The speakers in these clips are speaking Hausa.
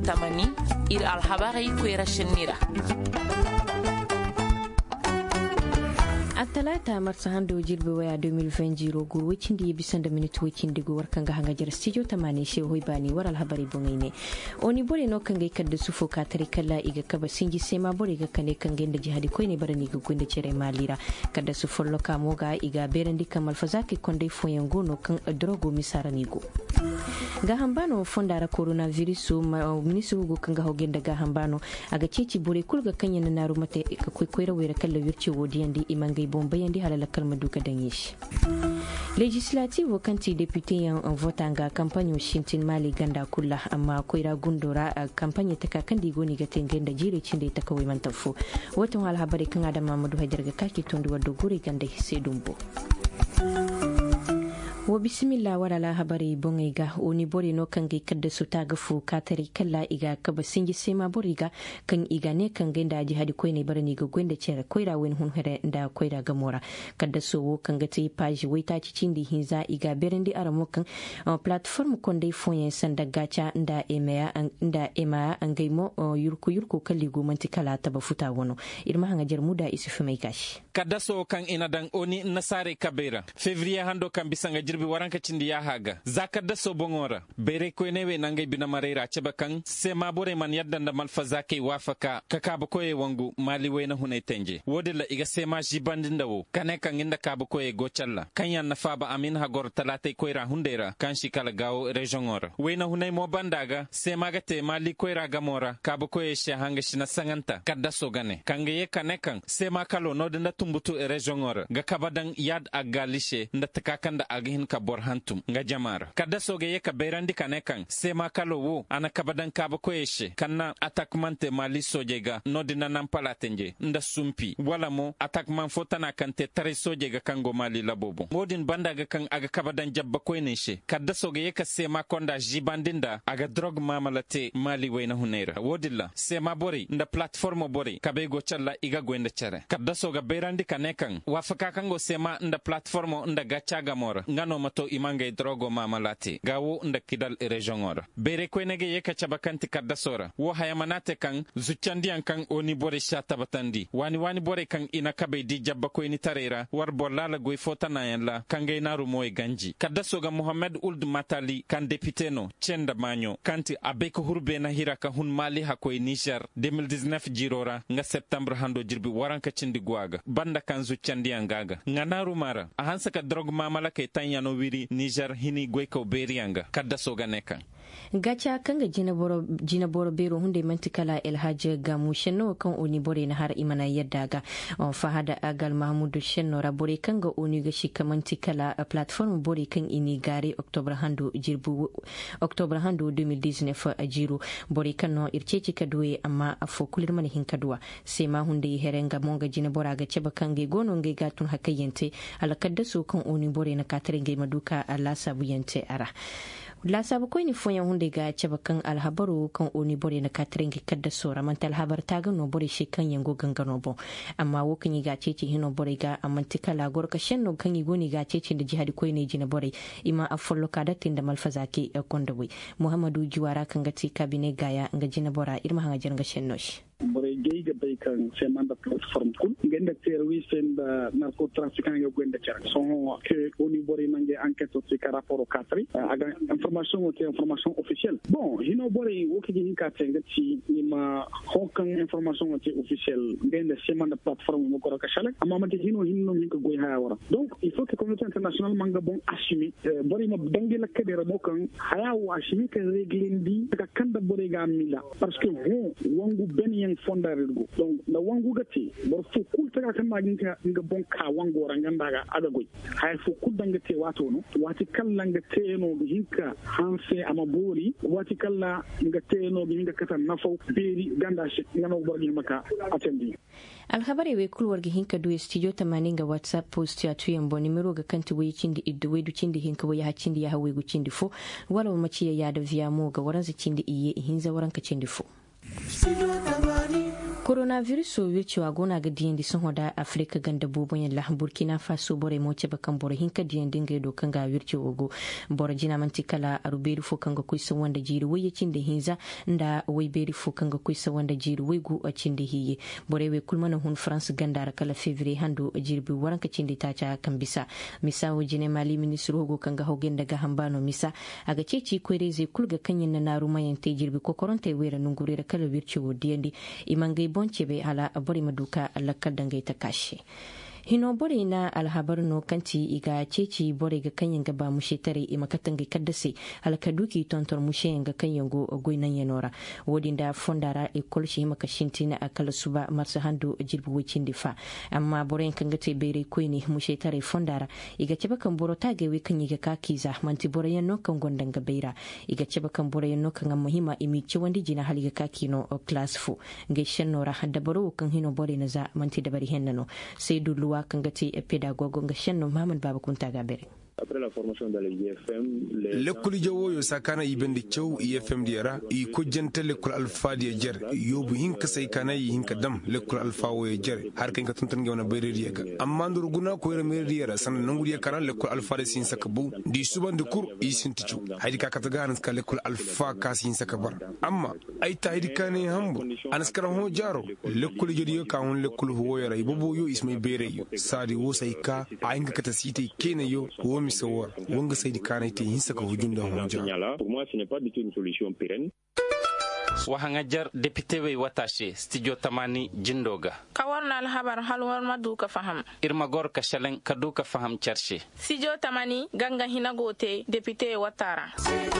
tamani ir alhabari kwera shinira. Talata marsa hando jirbe waya 2020 gur wicin da bisan da minute wicin da go warkan ga hangajar studio tamane she hoy bani waral habari bongaine oni bore no kan ga kadda sufo ka tare kala iga kaba singi sema bore ga kane kan ga jihadi ko ne barani ga gonda cere malira kadda sufo loka moga iga berandi kamal fazaki konde foyango no kan drogo misarani go ga hambano fondara coronavirus ministru go kan ga hogenda ga hambano aga ceci bore kulga kanya na naru mate ka koyra wera kala wirci wodiyandi imangai bayan di halala kalmar duka dan shi legislative kanti deputy yan votanga kampanyo shintin mali ganda kulla amma koira gundora kampanya ta kakan digo ni ga tengen da jire cin da ta kawai mantafu watan alhabari kan adam Mamadu Hajar ga kake tonduwa dogore ganda sai dumbo wa bismillah wala la habari bongai ga oni bore no kan ga kadda su ta ga fu ka tare kalla iga ka ba singi sema boriga kan iga ne kan ga da jihadi koi ne barani ga gwenda cere koira wen hun hare da koira ga mora kadda so wo kan ga tai page wai ta cicin di hinza iga berandi aramo kan platform kon dai fonyen sanda gacha nda ema an gaimo yurku kalli go mantikala ta ba futa wono irma hanga jarmuda isufu mai gashi kadda so kan ina dan oni nasare kabera fevrier hando kan bisanga jirbi waranka cindi ya haga zakadda so bongora bere ko newe nangai bina marera ceba kan se mabore man yadda da malfaza kai wafaka kaka koye wangu mali wena hunay tenje wodilla iga se ma jibandin dawo kane kan inda kaba koye gocalla kan yan nafaba amin ha gor talate koyra hundera kan shikala gawo region ora wena hunay mo bandaga se magate mali koyra gamora kaba koye she hanga shina sanganta kadda so gane kan ye kane kan se ma kalo nodinda tumbutu region ora ga kabadan yad agalishe nda takakanda agin ka borhantum nga jamara kadda soge ye ka berandi kane kan sema kalo wo ana kabadan kaba koyeshe kanna atakmante mali sojega nodina nampalatenje nda sumpi wala mo atakman fotana kante tare sojega kango mali labobo modin bandaga kan aga kabadan jabba koyneshe kadda soge ye ka sema konda jibandinda aga drog mamalate mali wena hunera wodilla sema bori nda platformo bori kabe go challa iga gwenda chere kadda soga berandi kane kan wafaka kango sema nda platformo nda gachaga mora ngano mato imangay drogo mamalati gawo nda kidal region ora bere kwenege yeka chabakanti kadda sora wo hayamanate kan zuchandian kan oni bore shata batandi wani bore kan ina kabe di jabba ko ni tarera war bollala goy fotana yalla kangay naru moy ganji kadda soga Muhammad Uld Matali kan député no chenda manyo kanti abeko hurbe na hiraka hun mali hakoy Niger 2019 jirora nga septembre hando jirbi waranka cindi gwaga banda kan zuchandian gaga nganaru mara ahansa ka drog mamala ke tanyano wiri Niger hini gweko berianga kadda soga neka gacha kanga jina boro bero hunde mantikala El Hajj gamu shenno kan oni bore na har imana yadda ga fahada agal Mahmudu shenno rabore kanga oni ga shika mantikala platform bore kan ini gare October hando 2019 ajiru bore kan no irceci kaduwe amma afo kulir mani hin kaduwa sai ma hunde herenga monga jina bora ga ceba kange gono nge gatun hakayente alakadda so kan oni bore na katare nge maduka Allah sabuyente ara la sabu ko ni fonya hunde ga ceba kan alhabaru kan oni bore na katrengi kadda sora mantal habar taga no bore shi kan yango gangano bo amma wo kan ga cece hino bore ga amantika la gor ka shenno kan yi goni ga cece da jihadi ko ne jina bore ima afollo kada tinda malfazaki kondawi Muhammadu Juwara kan ga ti kabine gaya nga jina bora irma hanga janga shenno shi bore geyga bay kan semanda platform kun ngenda service and narcotrafiquant yo gwenda chara son que oni bore nange enquête ci rapport au 4 aga information officielle bon hino bore woki hin ka tenga ci ima hokan information officielle ngenda semanda platform mo ko ka shala amma man hino min ko goy ha wara donc il faut que communauté internationale manga bon assumer bore ma dangi la kedere mo kan haya wa assumer que reglindi ka kanda bore ga mila parce que wangu ben fondare go donc na wangu gati bor fu kulta kan ma nga bon ka wango ranganda ga adagoy hay fu kudanga te wato no wati kala nga teno hinka hanse ama bori wati kala nga teno hinka kata nafo beri ganda shi ngano borgi maka atendi alhabari we kulwar gi hinka do studio 80 ga WhatsApp post ya tuyan bo nimero ga kanti we cindi iddo we du cindi hinka we ha cindi ya hawe gu cindi fo wala maci ya da via mo ga waran cindi iye hinza waran ka cindi fo coronavirus so wircewa gona ga diyan di sun hoda Afrika ganda bobon yalla Burkina Faso bore moce bakan bore hinka diyan dinga do kan ga wirce ogo bore jina manti kala aruberi fo kan ga kuisa wanda jiri waye cinde hinza nda way beri fo kan ga kuisa wanda jiri way gu a cinde hiye bore we kulmana hun France ganda kala février hando jirbi waranka cinde tacha kan bisa misa wajine mali ministre hogo kan ga hogen daga hambano misa aga ceci kwere zai kulga kanyen na naru mayan te jirbi ko koronte wera nungure kala wirce wo diyandi imangai bonce be hala bari maduka lakar dangai ta kashe hino bore na alhabar no kanti iga ceci bore ga kanyen gaba mushe tare i makatan ga kaddase alkaduki tontor mushe ga kanyen go goinan yanora wodin da fondara e kolshi maka shinti na akala suba marsa hando jirbu wicin difa amma bore kan ga te bere koini mushe tare fondara iga ceba kan boro ta ga we kan iga kakiza manti bore yanno kan gondan ga beira iga ceba kan bore yanno kan muhimma imi ci wandi jina haliga kakino class fu ga shanora hadda boro kan hino bore na za manti da bari hennano sai dulu kangati pedagogo nga shenno Mahamad Baba Kunta Gabere. Après la formation dans l'IFM, l'école jawo yo sakana ibende chew IFM diara i ko jente l'école alpha di jer yobu hinka sai kana yi hinka dam l'école alpha wo jer har kan ka tuntan gewna bereri ga amma ndur guna ko yere mereri yara san nangu di kana l'école alpha de sin sakabu di suban de cour i sintichu haydi ka kata garan ska l'école alpha ka sin sakabar amma ay ta haydi kane hambu anaskara ho jaro l'école jodi ka hon l'école ho yara ibobo yo ismay bere yo sadi wo sai ka aynga kata site kene yo misawar wanga sai dikana ite yin saka hujun da hujja pour moi ce n'est pas du tout une solution pérenne. Wahangajar député we watashe studio tamani jindoga kawarna alhabar halwar maduka faham irma gor ka shalen kaduka faham charshe studio tamani ganga hinagote député watara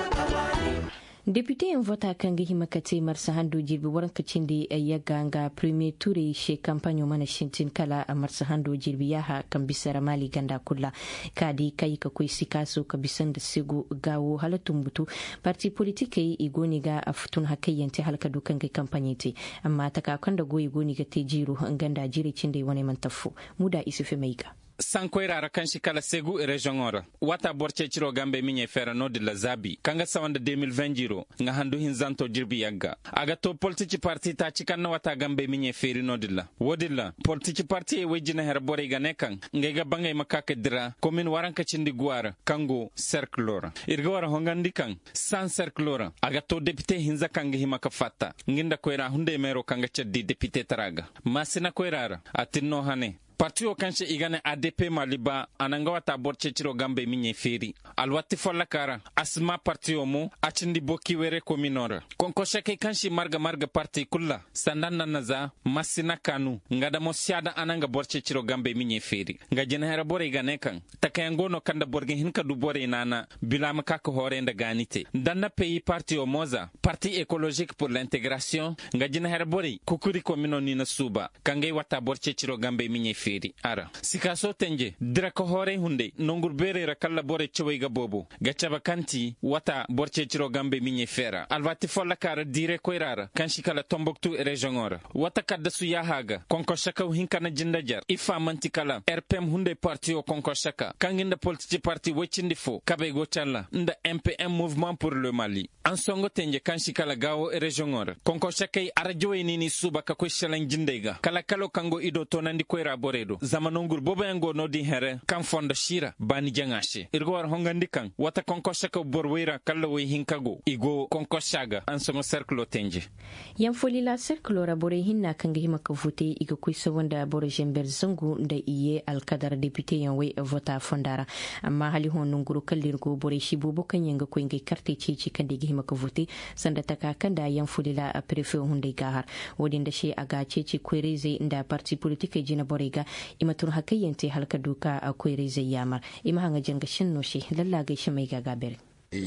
Député en vota kanga himakate marsa hando jirbi waranka cindi ya ganga premier tour she campagne mana shintin kala marsa hando jirbi yaha kan bisara mali ganda kula kadi kai ka koi sikaso ka bisan da sigo gawo halatun butu parti politique yi igoni ga aftun hakayyante halka dukan ga campagne te amma ta ka kan da goyi goni ga te jiro ganda jiri cindi wani mantafu muda isufe maiga sankoira rakanshi kala segu region ora wata borche chiro gambe minye fera no de la zabi kanga sawanda 2020 nga handu hinzanto jirbi yagga aga to politici parti ta cikanna wata gambe minye feri no de la wodilla politici parti e wejina her bore ga nekan ngega bangay makaka dira commune waranka cindi guara kango cercle ora irga wara hongandi kan san cercle ora aga to député hinza kanga himaka fatta nginda koira hunde mero kanga ceddi député taraga masina koirara atinno hane parti o kanche igane ADP maliba ananga wata borche chiro gambe minye feri alwati folla kara asma parti o mo achindi boki were kominora konko shake kanshi marga parti kulla sandan naza masina kanu ngada mo siada ananga borche chiro gambe minye feri nga jenera bore igane kan takayangono kanda borge hinka du bore nana bilama kaka hore nda ganite danna pays parti o moza parti écologique pour l'intégration nga jenera bore kukuri komino nina suba kangay wata borche chiro gambe minye feri ara sikaso tenje drako hore hunde nongur bere rakalla bore chewega bobo gachaba kanti wata borche chiro gambe minye fera alwati folla kara dire koirara kanshi kala Tombouctou region ora wata kadda su yahaga konko shaka hinkana jindajar ifa mantikala RPM hunde parti o konko shaka kanginda politici parti wechindi fo kabe go challa nda MPM mouvement pour le Mali ansongo tenje kanshi kala gawo region ora konko shaka arajowe nini suba ka ko shalan jindega kala kalo kango ido tonandi koira bore zamanongur boba yango no di here kan fonda shira bani jangashe irgo war hongandi kan wata konkosha ka borwira kala we hinkago igo konkoshaga ansomo cercle tenje yan foli la cercle ra bore hinna kan ga himaka vote igo kuisa wanda bore jember zangu da iye alkadar député yan we vota fondara amma hali honun guru kallirgo bore shibo bokan yanga ko ngai karte cici kan da himaka vote sanda taka kan da yan foli la préfet hunde gahar wodin da she aga cici kwerize inda parti politique jina bore ga imatur hakayyante halka duka akwai rezai yamar ima hanga janga shinno shi lalla gaishe mai gagaber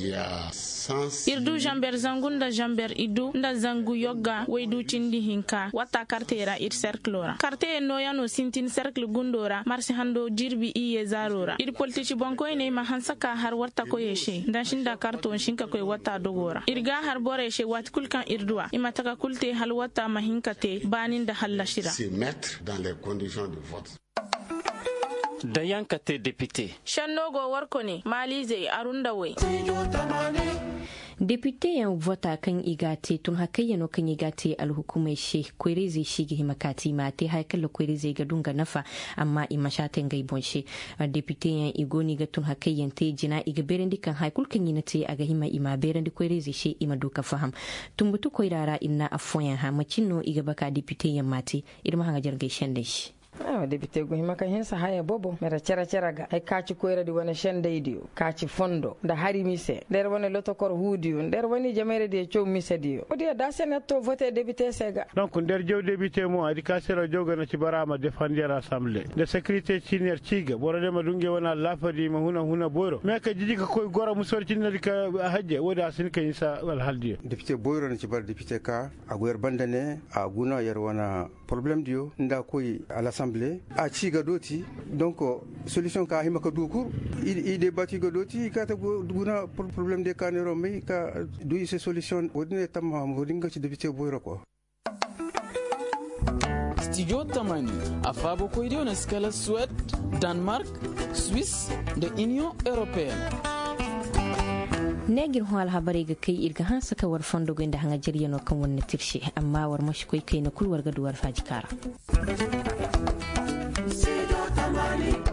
irdu jamber zangunda jamber idu nda zangu yoga weidu cindi hinka wata kartera ir cercle karte no yano sintin cercle gundora marsi hando jirbi iye zarora ir politici bonko ne ma hansaka har warta ko yeshe ndan shinda karton shinka ko wata dogora irga har bore she wat kulkan irdua imataka kulte hal wata mahinkate banin da halashira se mettre dans les conditions de vote. Dayanka te député shannogo warko ne malize arunda we Député yan vota kan igate tun hakayyano kan igate alhukumai she kwerize shi gi himakati ma te haikalla kwerize ga dunga nafa amma imashaten gai bonshe député yan igoni ga tun hakayyan te jina iga berendi kan haikul kan yinate aga hima ima berendi kwerize she ima doka faham tumbutu koirara inna afoyan ha machinno iga baka député yan mate irma hanga jargai shende shi député go himaka hensa haya bobo mera cera ga ay kaci koyra di wona shende idio kaci fondo da hari mise der wona loto kor huudiyo der woni jamere de chow mise dio odi da senato voté député sega donc der jow député mo adi kasero joga na ci barama défendre assemblée de sécurité senior ciga borode ma dunge wona lafadi ma huna boyro mais ka jiji ka koy gora mu sorti na ka hajje woda sin ka isa wal haldi député boyro na ci bar député ka aguer bandane aguna yer wona problème dio nda koy à l'assemblée a ci ga doti donc solution ka himaka dukur il débattu ga doti ka ta guna problème de kanero mais ka du ces solution wodine tamma wodinga ci député boyro ko Studio Tamani afabo ko idio na skala Suède, Danemark, Suisse da Union Européenne. negir ho alhabari ga kai irga han saka war fondo go inda hanga jiriyano kan wannan tirshe amma war mashi kai na kulwar ga duwar fajikara.